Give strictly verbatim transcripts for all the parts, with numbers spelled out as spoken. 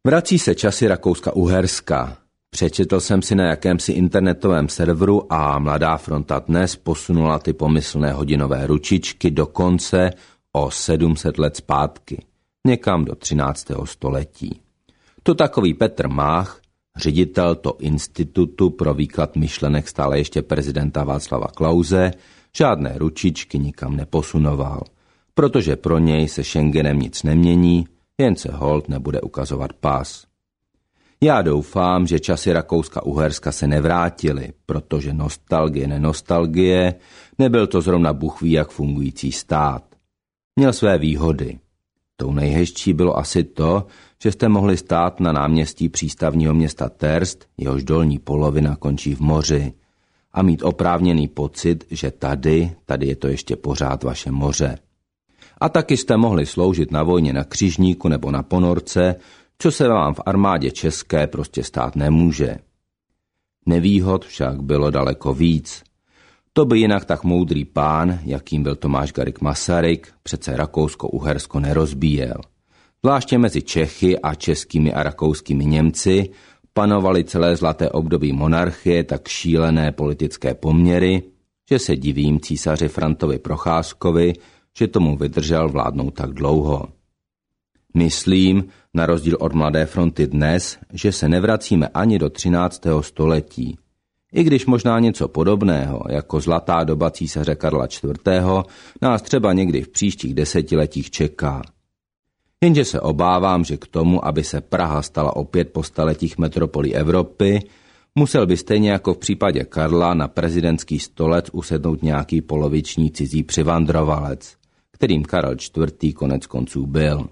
Vrací se časy Rakouska-Uherska. Přečetl jsem si na jakémsi internetovém serveru a Mladá fronta dnes posunula ty pomyslné hodinové ručičky dokonce o sedm set let zpátky, někam do třináctého století. To takový Petr Mách, ředitel to institutu pro výklad myšlenek stále ještě prezidenta Václava Klause, žádné ručičky nikam neposunoval, protože pro něj se Schengenem nic nemění, jen se holt nebude ukazovat pas. Já doufám, že časy Rakouska-Uherska se nevrátily, protože nostalgie nenostalgie, nebyl to zrovna Bůh ví jak fungující stát. Měl své výhody. Tou nejhezčí bylo asi to, že jste mohli stát na náměstí přístavního města Terst, jehož dolní polovina končí v moři, a mít oprávněný pocit, že tady, tady je to ještě pořád vaše moře. A taky jste mohli sloužit na vojně na křižníku nebo na ponorce, co se vám v armádě české prostě stát nemůže. Nevýhod však bylo daleko víc. To by jinak tak moudrý pán, jakým byl Tomáš Garrigue Masaryk, přece Rakousko-Uhersko nerozbíjel. Zvláště mezi Čechy a českými a rakouskými Němci panovaly celé zlaté období monarchie tak šílené politické poměry, že se divím císaři Frantovi Procházkovi, že tomu vydržel vládnout tak dlouho. Myslím, na rozdíl od Mladé fronty dnes, že se nevracíme ani do třináctého století. I když možná něco podobného, jako zlatá doba císaře Karla čtvrtého, nás třeba někdy v příštích desetiletích čeká. Jenže se obávám, že k tomu, aby se Praha stala opět po staletích metropolí Evropy, musel by stejně jako v případě Karla na prezidentský stolec usednout nějaký poloviční cizí přivandrovalec, kterým Karel čtvrtý konec konců byl.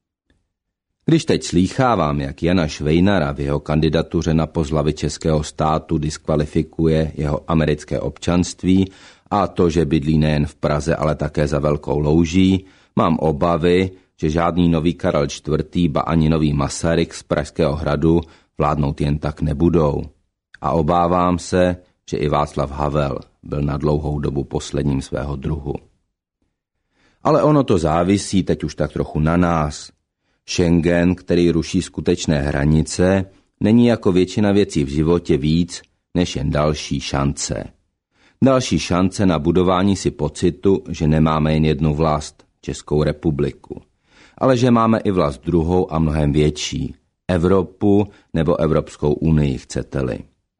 Když teď slýchávám, jak Jana Švejnara v jeho kandidatuře na post hlavy českého státu diskvalifikuje jeho americké občanství a to, že bydlí nejen v Praze, ale také za Velkou Louží, mám obavy, že žádný nový Karel čtvrtý, ba ani nový Masaryk z Pražského hradu vládnout jen tak nebudou. A obávám se, že i Václav Havel byl na dlouhou dobu posledním svého druhu. Ale ono to závisí teď už tak trochu na nás. Schengen, který ruší skutečné hranice, není jako většina věcí v životě víc než jen další šance. Další šance na budování si pocitu, že nemáme jen jednu vlast, Českou republiku, ale že máme i vlast druhou a mnohem větší, Evropu nebo Evropskou unii, chcete-li.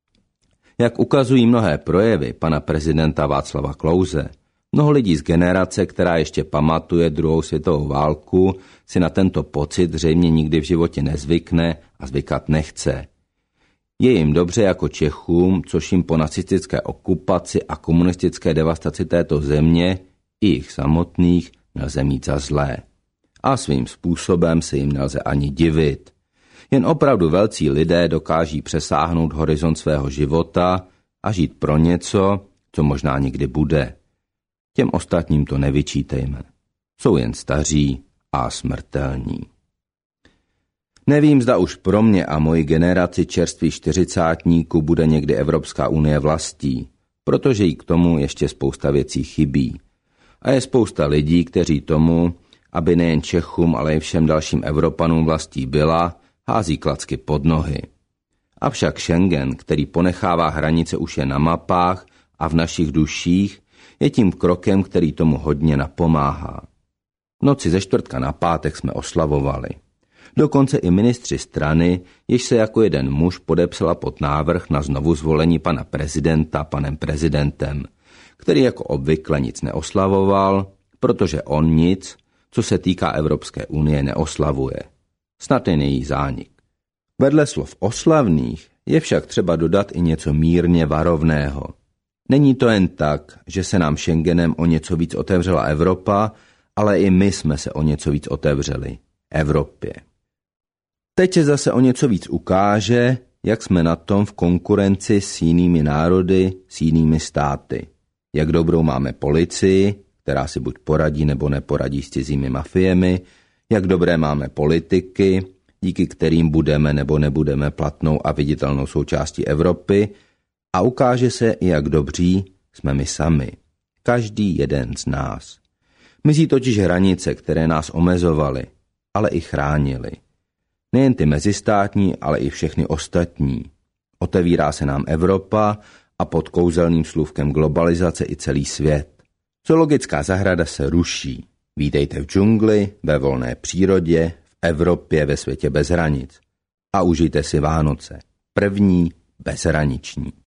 Jak ukazují mnohé projevy pana prezidenta Václava Klause, mnoho lidí z generace, která ještě pamatuje druhou světovou válku, si na tento pocit zřejmě nikdy v životě nezvykne a zvykat nechce. Je jim dobře jako Čechům, což jim po nacistické okupaci a komunistické devastaci této země i jich samotných nelze mít za zlé. A svým způsobem se jim nelze ani divit. Jen opravdu velcí lidé dokáží přesáhnout horizont svého života a žít pro něco, co možná někdy bude. Těm ostatním to nevyčítejme. Jsou jen staří a smrtelní. Nevím, zda už pro mě a moji generaci čerstvých čtyřicátníků bude někdy Evropská unie vlastí, protože jí k tomu ještě spousta věcí chybí. A je spousta lidí, kteří tomu, aby nejen Čechům, ale i všem dalším Evropanům vlastí byla, hází klacky pod nohy. Avšak Schengen, který ponechává hranice už jen na mapách a v našich duších, je tím krokem, který tomu hodně napomáhá. V noci ze čtvrtka na pátek jsme oslavovali. Dokonce i ministři strany, jež se jako jeden muž podepsala pod návrh na znovu zvolení pana prezidenta panem prezidentem, který jako obvykle nic neoslavoval, protože on nic, co se týká Evropské unie, neoslavuje. Snad jen její zánik. Vedle slov oslavných je však třeba dodat i něco mírně varovného. Není to jen tak, že se nám Schengenem o něco víc otevřela Evropa, ale i my jsme se o něco víc otevřeli Evropě. Teď se zase o něco víc ukáže, jak jsme na tom v konkurenci s jinými národy, s jinými státy. Jak dobrou máme policii, která si buď poradí nebo neporadí s cizími mafiemi, jak dobré máme politiky, díky kterým budeme nebo nebudeme platnou a viditelnou součástí Evropy, a ukáže se, jak dobří jsme my sami, každý jeden z nás. Mizí totiž hranice, které nás omezovaly, ale i chránily. Nejen ty mezistátní, ale i všechny ostatní. Otevírá se nám Evropa a pod kouzelným slůvkem globalizace i celý svět. Zoologická zahrada se ruší. Vítejte v džungli, ve volné přírodě, v Evropě, ve světě bez hranic. A užijte si Vánoce. První bezhraniční.